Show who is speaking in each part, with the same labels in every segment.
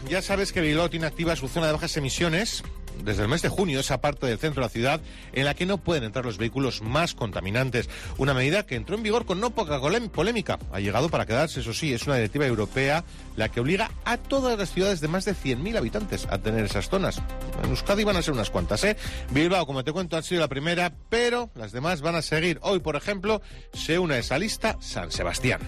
Speaker 1: Ya sabes que Bilbao tiene activa su zona de bajas emisiones desde el mes de junio, esa parte del centro de la ciudad en la que no pueden entrar los vehículos más contaminantes. Una medida que entró en vigor con no poca polémica. Ha llegado para quedarse, eso sí, es una directiva europea la que obliga a todas las ciudades de más de 100.000 habitantes a tener esas zonas. En Euskadi van a ser unas cuantas, ¿eh? Bilbao, como te cuento, ha sido la primera, pero las demás van a seguir. Hoy, por ejemplo, se une a esa lista San Sebastián.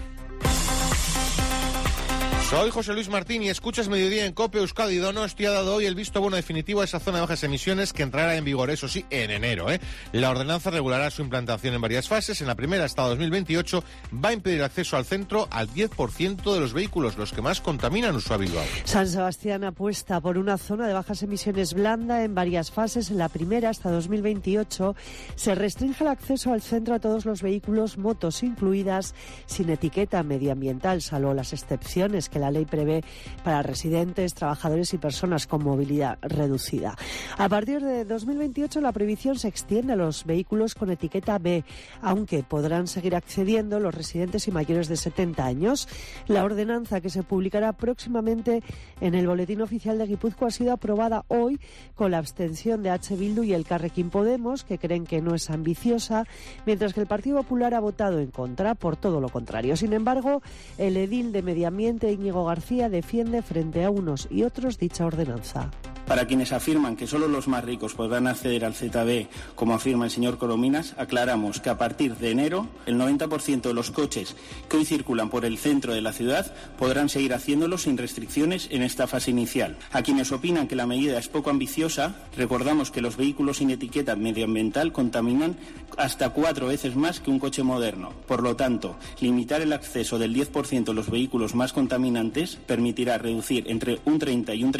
Speaker 1: Soy José Luis Martín y escuchas Mediodía en COPE. Euskadi Donosti ha dado hoy el visto bueno definitivo a esa zona de bajas emisiones que entrará en vigor, eso sí, en enero. La ordenanza regulará su implantación en varias fases. En la primera, hasta 2028, va a impedir acceso al centro al 10% de los vehículos, los que más contaminan a Bilbao.
Speaker 2: San Sebastián apuesta por una zona de bajas emisiones blanda en varias fases. En la primera, hasta 2028, se restringe el acceso al centro a todos los vehículos, motos incluidas, sin etiqueta medioambiental, salvo las excepciones que la ley prevé para residentes, trabajadores y personas con movilidad reducida. A partir de 2028 la prohibición se extiende a los vehículos con etiqueta B, aunque podrán seguir accediendo los residentes y mayores de 70 años. La ordenanza, que se publicará próximamente en el Boletín Oficial de Guipúzcoa, ha sido aprobada hoy con la abstención de H. Bildu y Elkarrekin Podemos, que creen que no es ambiciosa, mientras que el Partido Popular ha votado en contra por todo lo contrario. Sin embargo, el edil de Medio Ambiente, Íñigo García, defiende frente a unos y otros dicha ordenanza.
Speaker 3: Para quienes afirman que solo los más ricos podrán acceder al ZB, como afirma el señor Corominas, aclaramos que a partir de enero el 90% de los coches que hoy circulan por el centro de la ciudad podrán seguir haciéndolo sin restricciones en esta fase inicial. A quienes opinan que la medida es poco ambiciosa, recordamos que los vehículos sin etiqueta medioambiental contaminan hasta 4 veces más que un coche moderno. Por lo tanto, limitar el acceso del 10% de los vehículos más contaminantes permitirá reducir entre un 30 y un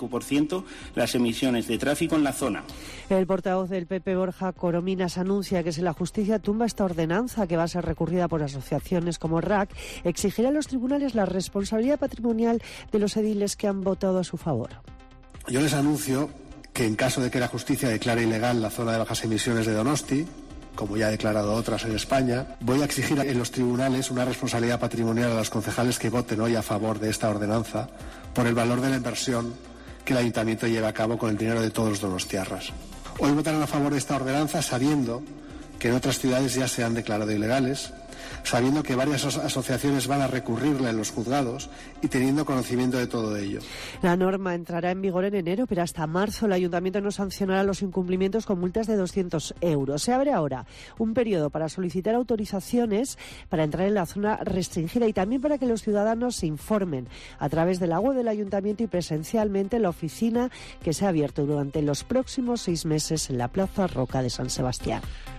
Speaker 3: 35% las emisiones de tráfico en la zona.
Speaker 2: El portavoz del PP, Borja Corominas, anuncia que si la justicia tumba esta ordenanza, que va a ser recurrida por asociaciones como RAC, exigirá a los tribunales la responsabilidad patrimonial de los ediles que han votado a su favor.
Speaker 4: Yo les anuncio que en caso de que la justicia declare ilegal la zona de bajas emisiones de Donosti, como ya ha declarado otras en España, voy a exigir en los tribunales una responsabilidad patrimonial a los concejales que voten hoy a favor de esta ordenanza por el valor de la inversión que el Ayuntamiento lleva a cabo con el dinero de todos los donostiarras. Hoy votarán a favor de esta ordenanza sabiendo que en otras ciudades ya se han declarado ilegales, sabiendo que varias asociaciones van a recurrirla en los juzgados y teniendo conocimiento de todo ello.
Speaker 2: La norma entrará en vigor en enero, pero hasta marzo el Ayuntamiento no sancionará los incumplimientos con multas de 200 euros. Se abre ahora un periodo para solicitar autorizaciones para entrar en la zona restringida y también para que los ciudadanos se informen a través de la web del Ayuntamiento y presencialmente en la oficina que se ha abierto durante los próximos 6 meses en la Plaza Roca de San Sebastián.